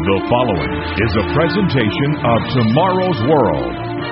The following is a presentation of Tomorrow's World.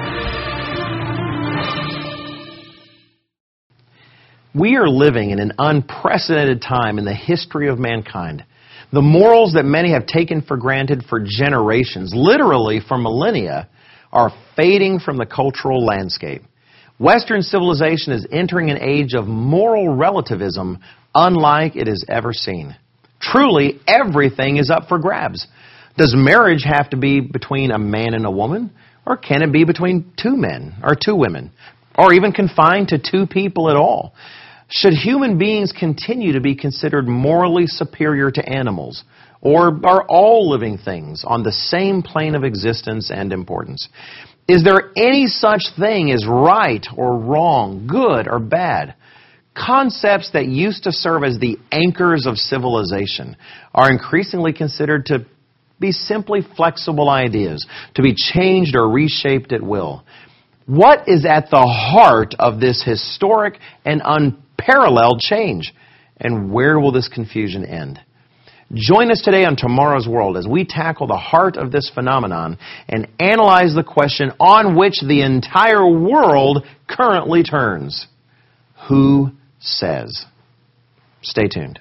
We are living in an unprecedented time in the history of mankind. The morals that many have taken for granted for generations, literally for millennia, are fading from the cultural landscape. Western civilization is entering an age of moral relativism unlike it has ever seen. Truly, everything is up for grabs. Does marriage have to be between a man and a woman? Or can it be between two men or two women? Or even confined to two people at all? Should human beings continue to be considered morally superior to animals? Or are all living things on the same plane of existence and importance? Is there any such thing as right or wrong, good or bad? Concepts that used to serve as the anchors of civilization are increasingly considered to be simply flexible ideas, to be changed or reshaped at will. What is at the heart of this historic and unparalleled change? And where will this confusion end? Join us today on Tomorrow's World as we tackle the heart of this phenomenon and analyze the question on which the entire world currently turns. Who says? Stay tuned.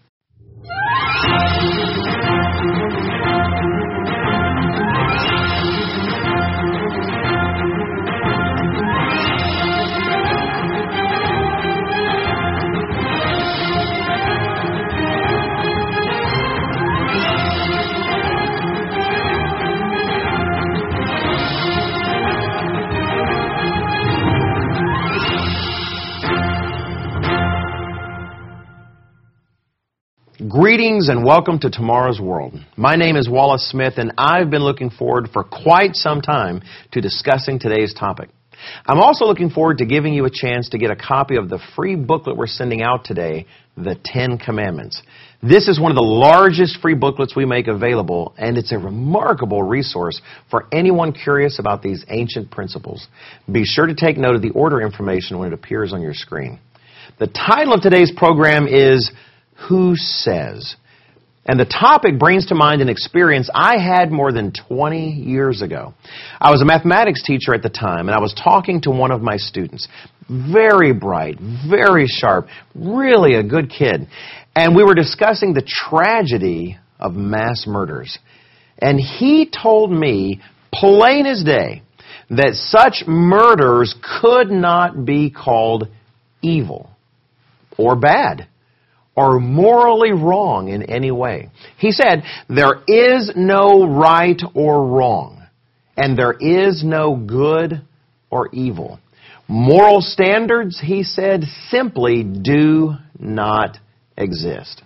Greetings and welcome to Tomorrow's World. My name is Wallace Smith and I've been looking forward for quite some time to discussing today's topic. I'm also looking forward to giving you a chance to get a copy of the free booklet we're sending out today, The Ten Commandments. This is one of the largest free booklets we make available, and it's a remarkable resource for anyone curious about these ancient principles. Be sure to take note of the order information when it appears on your screen. The title of today's program is Who Says? And the topic brings to mind an experience I had more than 20 years ago. I was a mathematics teacher at the time, and I was talking to one of my students. Very bright, very sharp, really a good kid. And we were discussing the tragedy of mass murders. And he told me, plain as day, that such murders could not be called evil or bad or morally wrong in any way. He said, there is no right or wrong, and there is no good or evil. Moral standards, he said, simply do not exist.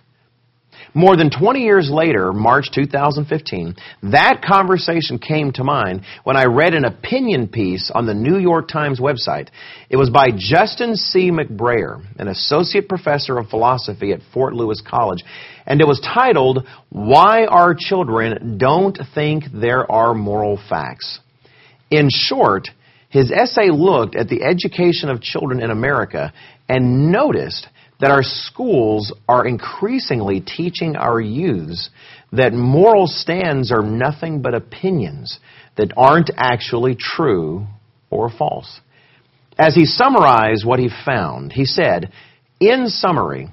More than 20 years later, March 2015, that conversation came to mind when I read an opinion piece on the New York Times website. It was by Justin C. McBrayer, an associate professor of philosophy at Fort Lewis College, and it was titled, Why Our Children Don't Think There Are Moral Facts. In short, his essay looked at the education of children in America and noticed that our schools are increasingly teaching our youths that moral stands are nothing but opinions that aren't actually true or false. As he summarized what he found, he said, in summary,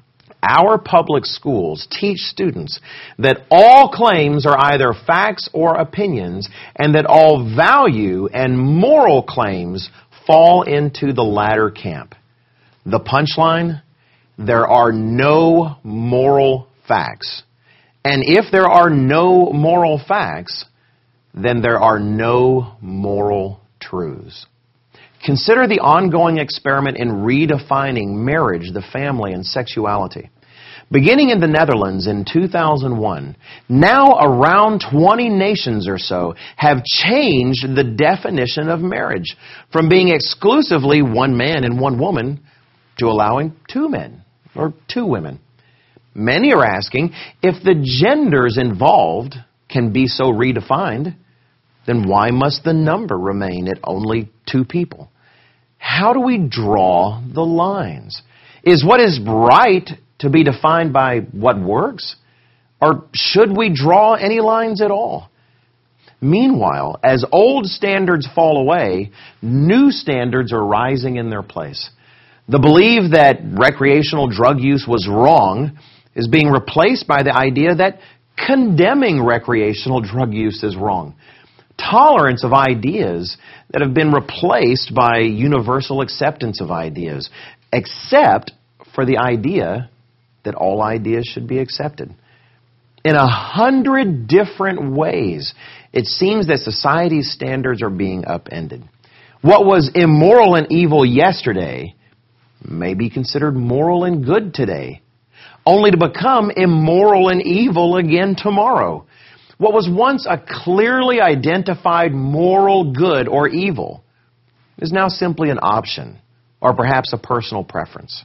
our public schools teach students that all claims are either facts or opinions, and that all value and moral claims fall into the latter camp. The punchline? There are no moral facts. And if there are no moral facts, then there are no moral truths. Consider the ongoing experiment in redefining marriage, the family, and sexuality. Beginning in the Netherlands in 2001, now around 20 nations or so have changed the definition of marriage from being exclusively one man and one woman to allowing two men or two women. Many are asking, if the genders involved can be so redefined, then why must the number remain at only two people? How do we draw the lines? Is what is right to be defined by what works? Or should we draw any lines at all? Meanwhile, as old standards fall away, new standards are rising in their place. The belief that recreational drug use was wrong is being replaced by the idea that condemning recreational drug use is wrong. Tolerance of ideas that have been replaced by universal acceptance of ideas, except for the idea that all ideas should be accepted. In 100 different ways, it seems that society's standards are being upended. What was immoral and evil yesterday may be considered moral and good today, only to become immoral and evil again tomorrow. What was once a clearly identified moral good or evil is now simply an option, or perhaps a personal preference.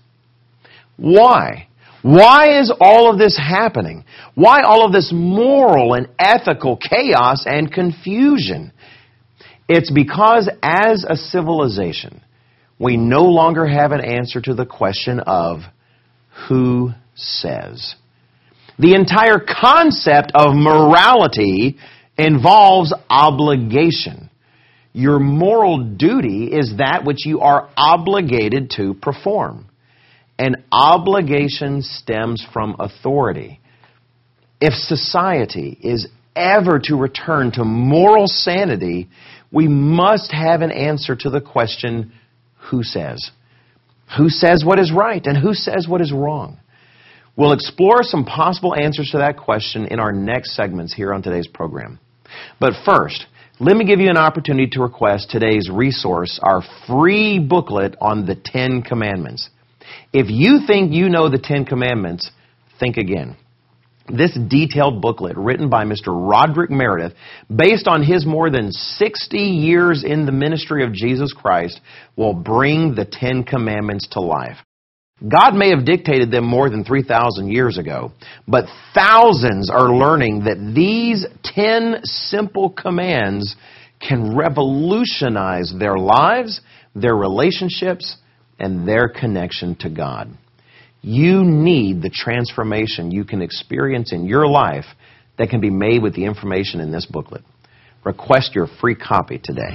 Why? Why is all of this happening? Why all of this moral and ethical chaos and confusion? It's because as a civilization, we no longer have an answer to the question of who says. The entire concept of morality involves obligation. Your moral duty is that which you are obligated to perform. And obligation stems from authority. If society is ever to return to moral sanity, we must have an answer to the question, who says? Who says what is right and who says what is wrong? We'll explore some possible answers to that question in our next segments here on today's program. But first, let me give you an opportunity to request today's resource, our free booklet on the 10 Commandments. If you think you know the 10 Commandments, think again. This detailed booklet, written by Mr. Roderick Meredith, based on his more than 60 years in the ministry of Jesus Christ, will bring the 10 Commandments to life. God may have dictated them more than 3,000 years ago, but thousands are learning that these 10 simple commands can revolutionize their lives, their relationships, and their connection to God. You need the transformation you can experience in your life that can be made with the information in this booklet. Request your free copy today.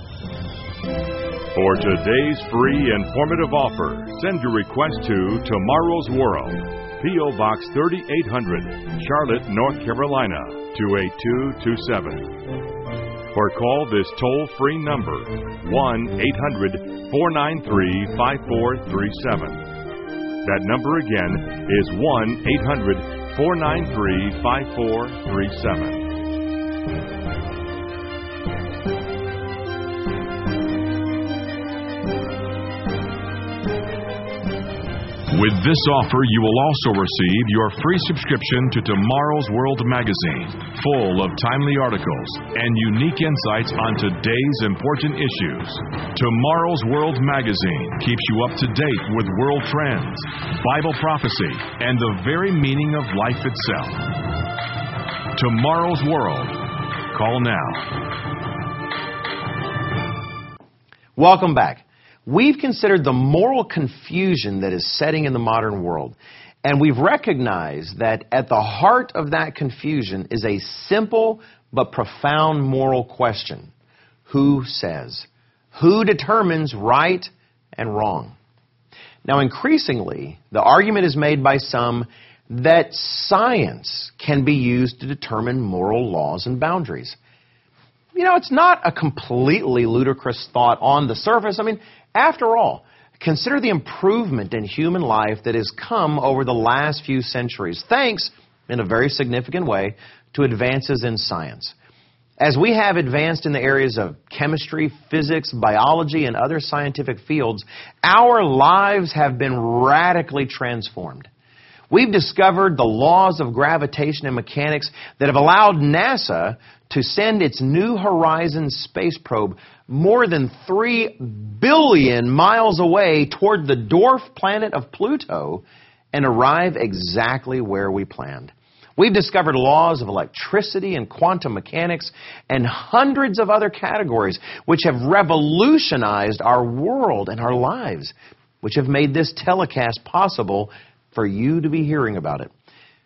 For today's free informative offer, send your request to Tomorrow's World, P.O. Box 3800, Charlotte, North Carolina, 28227. Or call this toll-free number, 1-800-493-5437. That number again is 1-800-493-5437. With this offer, you will also receive your free subscription to Tomorrow's World magazine, full of timely articles and unique insights on today's important issues. Tomorrow's World magazine keeps you up to date with world trends, Bible prophecy, and the very meaning of life itself. Tomorrow's World. Call now. Welcome back. We've considered the moral confusion that is setting in the modern world, and we've recognized that at the heart of that confusion is a simple but profound moral question. Who says? Who determines right and wrong? Now, increasingly, the argument is made by some that science can be used to determine moral laws and boundaries. You know, it's not a completely ludicrous thought on the surface. I mean, after all, consider the improvement in human life that has come over the last few centuries, thanks, in a very significant way, to advances in science. As we have advanced in the areas of chemistry, physics, biology, and other scientific fields, our lives have been radically transformed. We've discovered the laws of gravitation and mechanics that have allowed NASA to send its New Horizons space probe more than 3 billion miles away toward the dwarf planet of Pluto and arrive exactly where we planned. We've discovered laws of electricity and quantum mechanics and hundreds of other categories which have revolutionized our world and our lives, which have made this telecast possible for you to be hearing about it.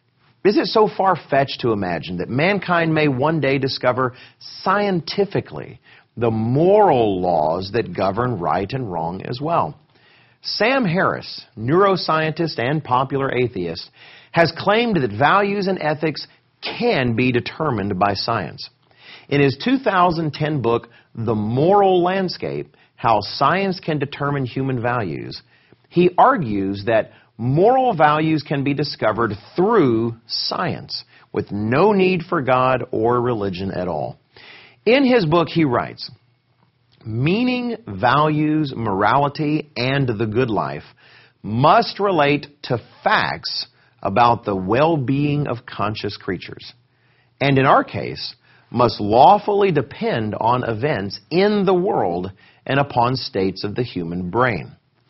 Is it so far-fetched to imagine that mankind may one day discover scientifically the moral laws that govern right and wrong as well? Sam Harris, neuroscientist and popular atheist, has claimed that values and ethics can be determined by science. In his 2010 book, The Moral Landscape, How Science Can Determine Human Values, he argues that moral values can be discovered through science, with no need for God or religion at all. In his book, he writes, "Meaning, values, morality, and the good life must relate to facts about the well-being of conscious creatures, and in our case, must lawfully depend on events in the world and upon states of the human brain.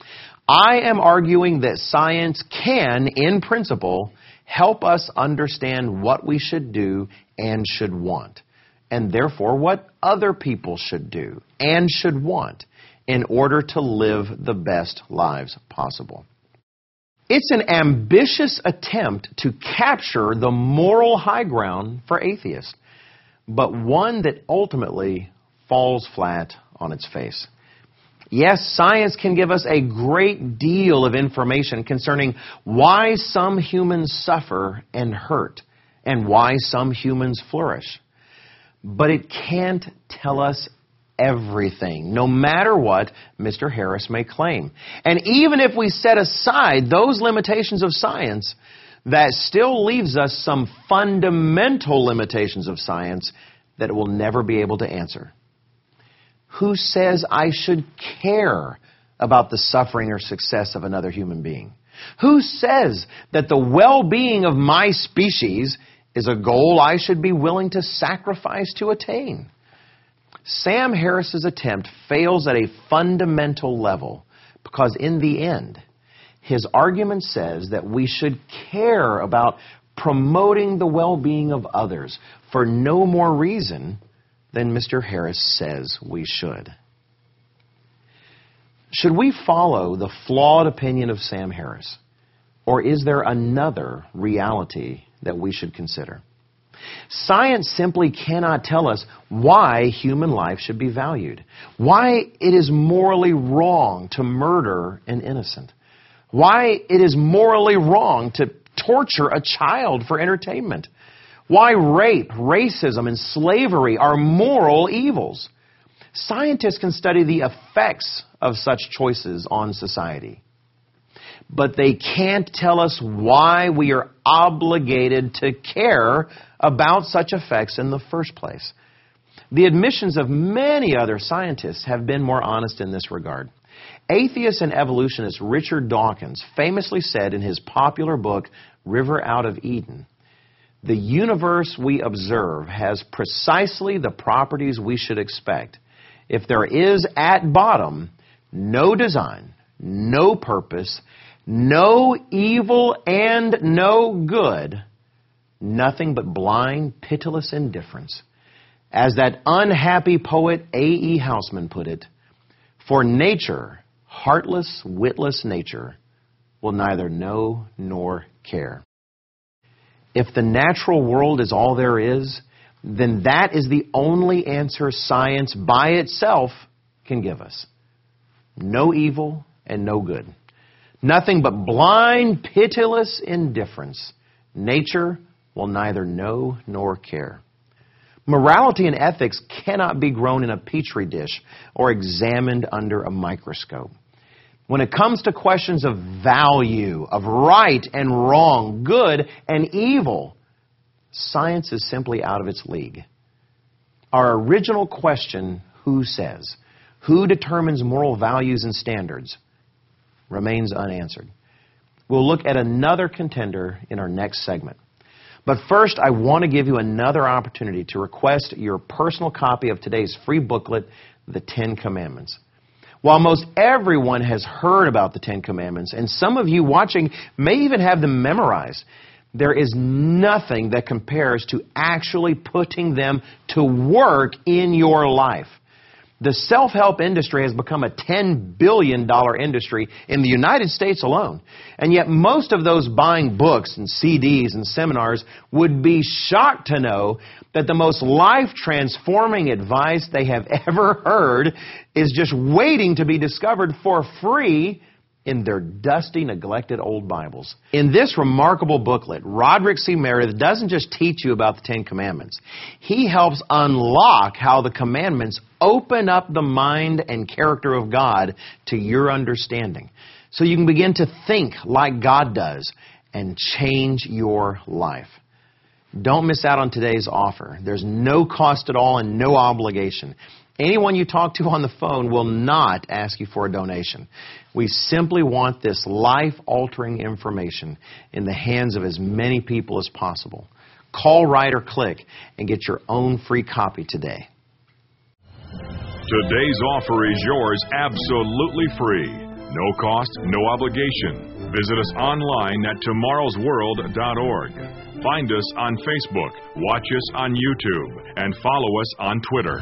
I am arguing that science can, in principle, help us understand what we should do and should want, and therefore what other people should do and should want in order to live the best lives possible." It's an ambitious attempt to capture the moral high ground for atheists, but one that ultimately falls flat on its face. Yes, science can give us a great deal of information concerning why some humans suffer and hurt and why some humans flourish. But it can't tell us everything, no matter what Mr. Harris may claim. And even if we set aside those limitations of science, that still leaves us some fundamental limitations of science that it will never be able to answer. Who says I should care about the suffering or success of another human being? Who says that the well-being of my species is a goal I should be willing to sacrifice to attain? Sam Harris's attempt fails at a fundamental level because in the end, his argument says that we should care about promoting the well-being of others for no more reason than Mr. Harris says we should. Should we follow the flawed opinion of Sam Harris, or is there another reality that we should consider? Science simply cannot tell us why human life should be valued, why it is morally wrong to murder an innocent, why it is morally wrong to torture a child for entertainment, why rape, racism, and slavery are moral evils. Scientists can study the effects of such choices on society, but they can't tell us why we are obligated to care about such effects in the first place. The admissions of many other scientists have been more honest in this regard. Atheist and evolutionist Richard Dawkins famously said in his popular book, River Out of Eden, "The universe we observe has precisely the properties we should expect. If there is at bottom no design, no purpose, no evil and no good, nothing but blind, pitiless indifference. As that unhappy poet A.E. Housman put it, for nature, heartless, witless nature, will neither know nor care." If the natural world is all there is, then that is the only answer science by itself can give us. No evil and no good. Nothing but blind, pitiless indifference. Nature will neither know nor care. Morality and ethics cannot be grown in a petri dish or examined under a microscope. When it comes to questions of value, of right and wrong, good and evil, science is simply out of its league. Our original question, who says, who determines moral values and standards, remains unanswered. We'll look at another contender in our next segment. But first, I want to give you another opportunity to request your personal copy of today's free booklet, The Ten Commandments. While most everyone has heard about the Ten Commandments, and some of you watching may even have them memorized, there is nothing that compares to actually putting them to work in your life. The self-help industry has become a $10 billion industry in the United States alone. And yet most of those buying books and CDs and seminars would be shocked to know that the most life-transforming advice they have ever heard is just waiting to be discovered for free in their dusty, neglected old Bibles. In this remarkable booklet, Roderick C. Meredith doesn't just teach you about the Ten Commandments. He helps unlock how the commandments open up the mind and character of God to your understanding, so you can begin to think like God does and change your life. Don't miss out on today's offer. There's no cost at all and no obligation. Anyone you talk to on the phone will not ask you for a donation. We simply want this life-altering information in the hands of as many people as possible. Call, write, or click and get your own free copy today. Today's offer is yours absolutely free. No cost, no obligation. Visit us online at tomorrowsworld.org. Find us on Facebook, watch us on YouTube, and follow us on Twitter.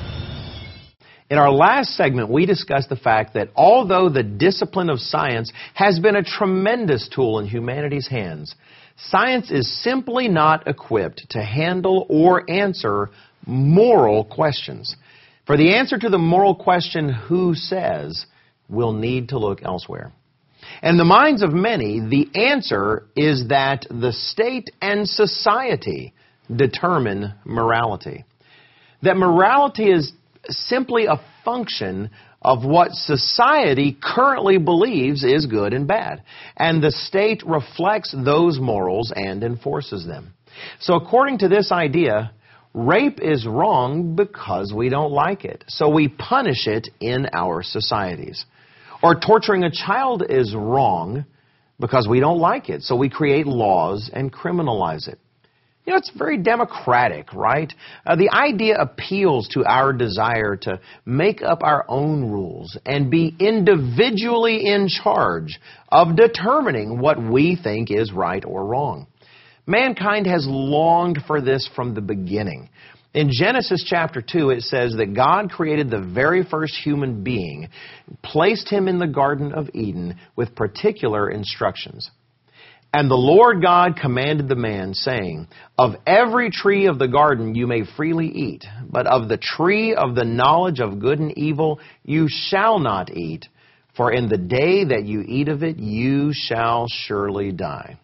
In our last segment, we discussed the fact that although the discipline of science has been a tremendous tool in humanity's hands, science is simply not equipped to handle or answer moral questions. For the answer to the moral question, who says, we'll need to look elsewhere. In the minds of many, the answer is that the state and society determine morality. That morality is simply a function of what society currently believes is good and bad. And the state reflects those morals and enforces them. So according to this idea, rape is wrong because we don't like it. So we punish it in our societies. Or torturing a child is wrong because we don't like it. So we create laws and criminalize it. You know, it's very democratic, right? The idea appeals to our desire to make up our own rules and be individually in charge of determining what we think is right or wrong. Mankind has longed for this from the beginning. In Genesis chapter 2, it says that God created the very first human being, placed him in the Garden of Eden with particular instructions. And the Lord God commanded the man, saying, of every tree of the garden you may freely eat, but of the tree of the knowledge of good and evil you shall not eat, for in the day that you eat of it you shall surely die.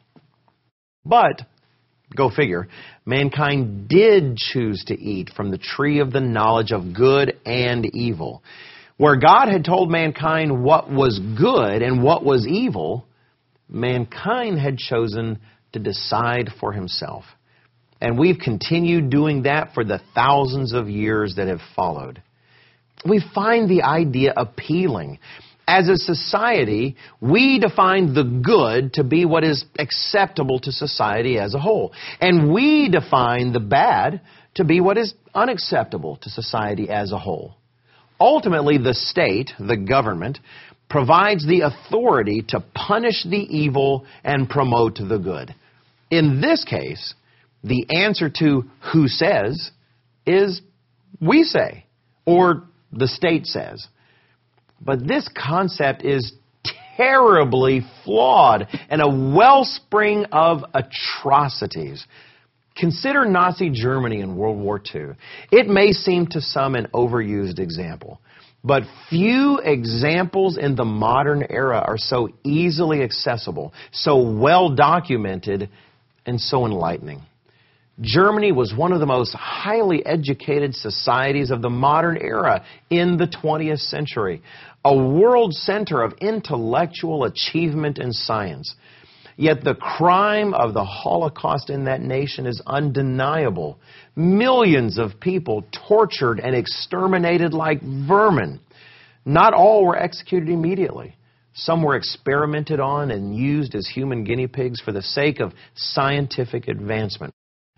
But, go figure, mankind did choose to eat from the tree of the knowledge of good and evil. Where God had told mankind what was good and what was evil, mankind had chosen to decide for himself. And we've continued doing that for the thousands of years that have followed. We find the idea appealing. As a society, we define the good to be what is acceptable to society as a whole. And we define the bad to be what is unacceptable to society as a whole. Ultimately, the state, the government, provides the authority to punish the evil and promote the good. In this case, the answer to who says is we say, or the state says. But this concept is terribly flawed and a wellspring of atrocities. Consider Nazi Germany in World War II. It may seem to some an overused example, but few examples in the modern era are so easily accessible, so well documented, and so enlightening. Germany was one of the most highly educated societies of the modern era in the 20th century, a world center of intellectual achievement and science. Yet the crime of the Holocaust in that nation is undeniable. Millions of people tortured and exterminated like vermin. Not all were executed immediately. Some were experimented on and used as human guinea pigs for the sake of scientific advancement.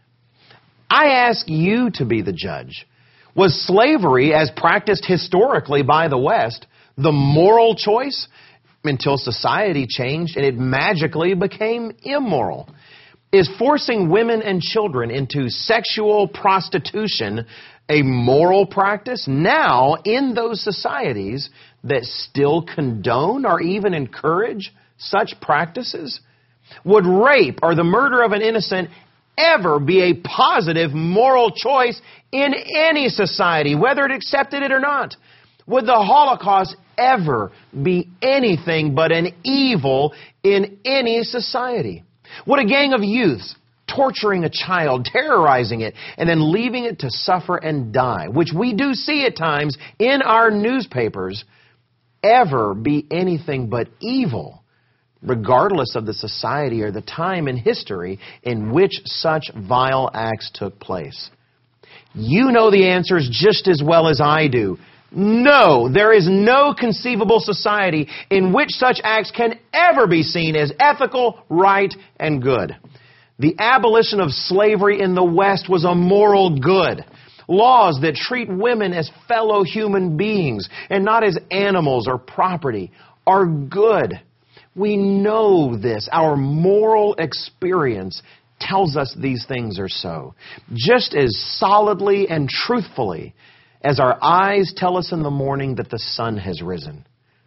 I ask you to be the judge. Was slavery, as practiced historically by the West, the moral choice until society changed and it magically became immoral? Is forcing women and children into sexual prostitution a moral practice now in those societies that still condone or even encourage such practices? Would rape or the murder of an innocent ever be a positive moral choice in any society, whether it accepted it or not? Would the Holocaust ever be anything but an evil in any society? Would a gang of youths torturing a child, terrorizing it, and then leaving it to suffer and die, which we do see at times in our newspapers, ever be anything but evil, regardless of the society or the time in history in which such vile acts took place? You know the answers just as well as I do. No, there is no conceivable society in which such acts can ever be seen as ethical, right, and good. The abolition of slavery in the West was a moral good. Laws that treat women as fellow human beings and not as animals or property are good. We know this. Our moral experience tells us these things are so. Just as solidly and truthfully as our eyes tell us in the morning that the sun has risen.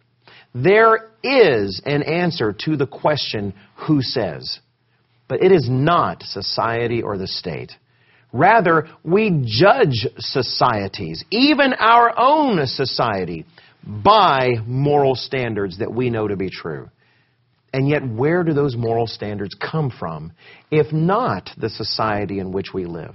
There is an answer to the question, who says? But it is not society or the state. Rather, we judge societies, even our own society, by moral standards that we know to be true. And yet, where do those moral standards come from, if not the society in which we live?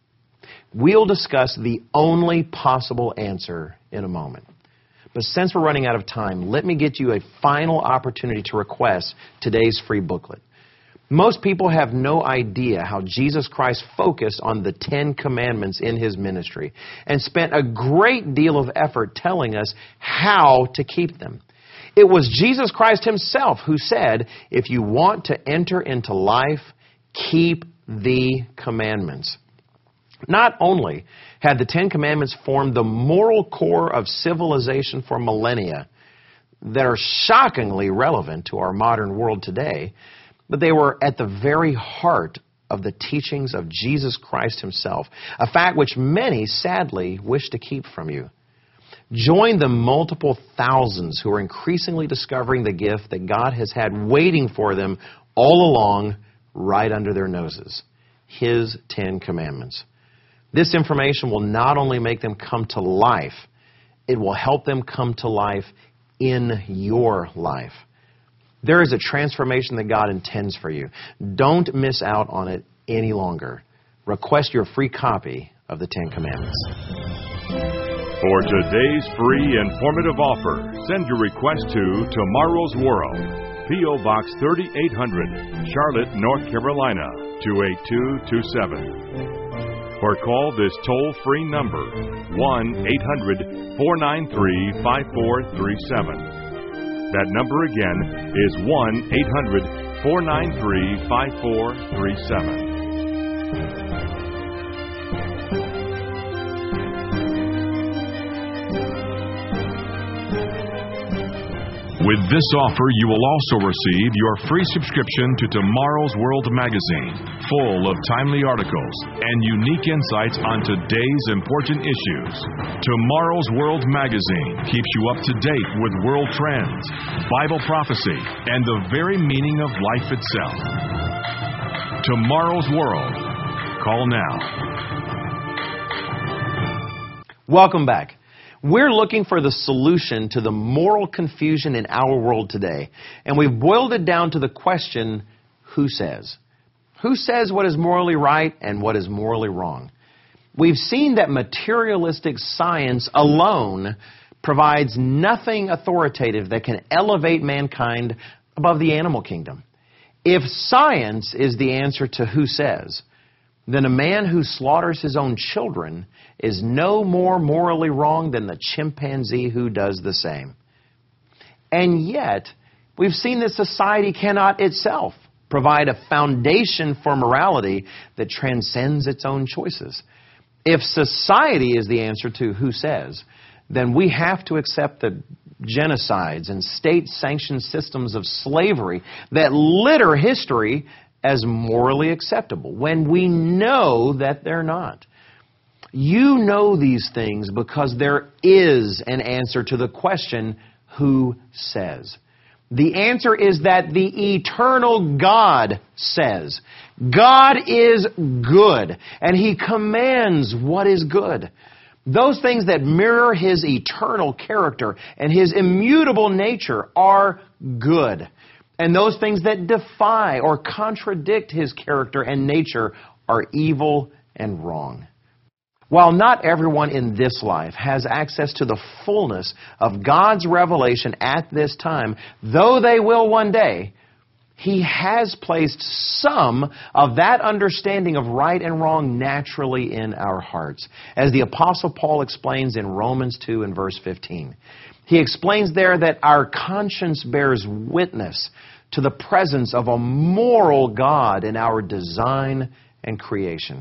We'll discuss the only possible answer in a moment. But since we're running out of time, let me get you a final opportunity to request today's free booklet. Most people have no idea how Jesus Christ focused on the 10 Commandments in His ministry and spent a great deal of effort telling us how to keep them. It was Jesus Christ Himself who said, if you want to enter into life, keep the commandments. Not only had the 10 Commandments formed the moral core of civilization for millennia that are shockingly relevant to our modern world today, but they were at the very heart of the teachings of Jesus Christ Himself, a fact which many sadly wish to keep from you. Join the multiple thousands who are increasingly discovering the gift that God has had waiting for them all along, right under their noses, His 10 Commandments. This information will not only make them come to life, it will help them come to life in your life. There is a transformation that God intends for you. Don't miss out on it any longer. Request your free copy of the 10 Commandments. For today's free informative offer, send your request to Tomorrow's World, P.O. Box 3800, Charlotte, North Carolina, 28227. Or call this toll-free number, 1-800-493-5437. That number again is 1-800-493-5437. With this offer, you will also receive your free subscription to Tomorrow's World magazine, full of timely articles and unique insights on today's important issues. Tomorrow's World magazine keeps you up to date with world trends, Bible prophecy, and the very meaning of life itself. Tomorrow's World. Call now. Welcome back. We're looking for the solution to the moral confusion in our world today. And we've boiled it down to the question, who says? Who says what is morally right and what is morally wrong? We've seen that materialistic science alone provides nothing authoritative that can elevate mankind above the animal kingdom. If science is the answer to who says, then a man who slaughters his own children is no more morally wrong than the chimpanzee who does the same. And yet, we've seen that society cannot itself provide a foundation for morality that transcends its own choices. If society is the answer to who says, then we have to accept the genocides and state-sanctioned systems of slavery that litter history as morally acceptable when we know that they're not. You know these things because there is an answer to the question, who says? The answer is that the eternal God says. God is good, and He commands what is good. Those things that mirror His eternal character and His immutable nature are good. And those things that defy or contradict His character and nature are evil and wrong. While not everyone in this life has access to the fullness of God's revelation at this time, though they will one day, He has placed some of that understanding of right and wrong naturally in our hearts. As the Apostle Paul explains in Romans 2 and verse 15. He explains there that our conscience bears witness to the presence of a moral God in our design and creation.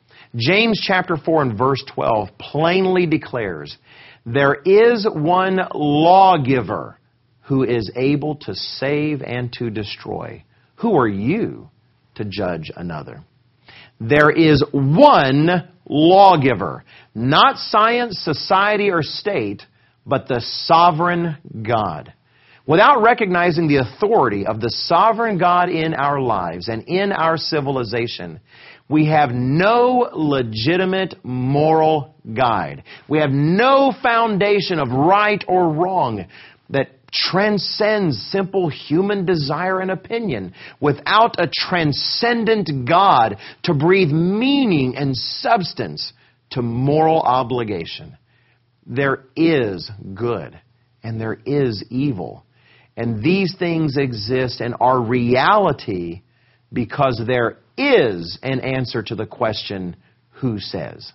James chapter 4 and verse 12 plainly declares, there is one lawgiver who is able to save and to destroy. Who are you to judge another? There is one lawgiver, not science, society, or state, but the sovereign God. Without recognizing the authority of the sovereign God in our lives and in our civilization, we have no legitimate moral guide. We have no foundation of right or wrong that transcends simple human desire and opinion without a transcendent God to breathe meaning and substance to moral obligation. There is good and there is evil. And these things exist and are reality because there is an answer to the question, who says?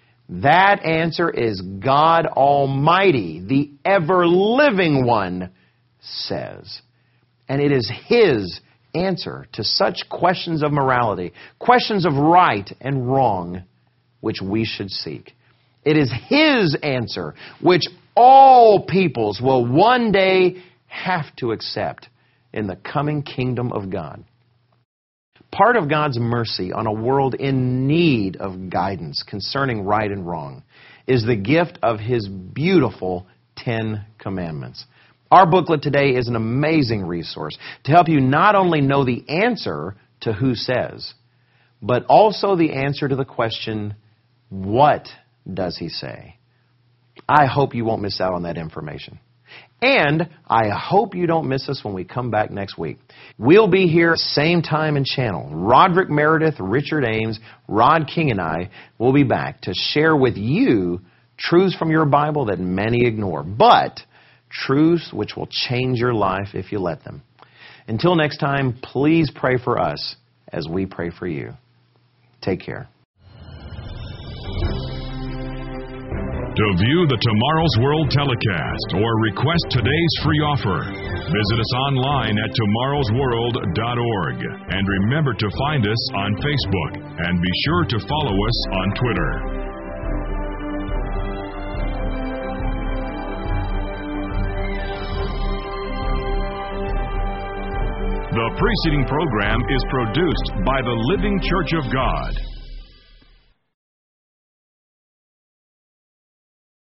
That answer is God Almighty, the ever-living one, says. And it is His answer to such questions of morality, questions of right and wrong, which we should seek. It is His answer, which all peoples will one day have to accept in the coming kingdom of God. Part of God's mercy on a world in need of guidance concerning right and wrong is the gift of His beautiful 10 Commandments. Our booklet today is an amazing resource to help you not only know the answer to who says, but also the answer to the question, what does He say? I hope you won't miss out on that information. And I hope you don't miss us when we come back next week. We'll be here same time and channel. Roderick Meredith, Richard Ames, Rod King, and I will be back to share with you truths from your Bible that many ignore, but truths which will change your life if you let them. Until next time, please pray for us as we pray for you. Take care. To view the Tomorrow's World telecast or request today's free offer, visit us online at tomorrowsworld.org. And remember to find us on Facebook and be sure to follow us on Twitter. The preceding program is produced by the Living Church of God.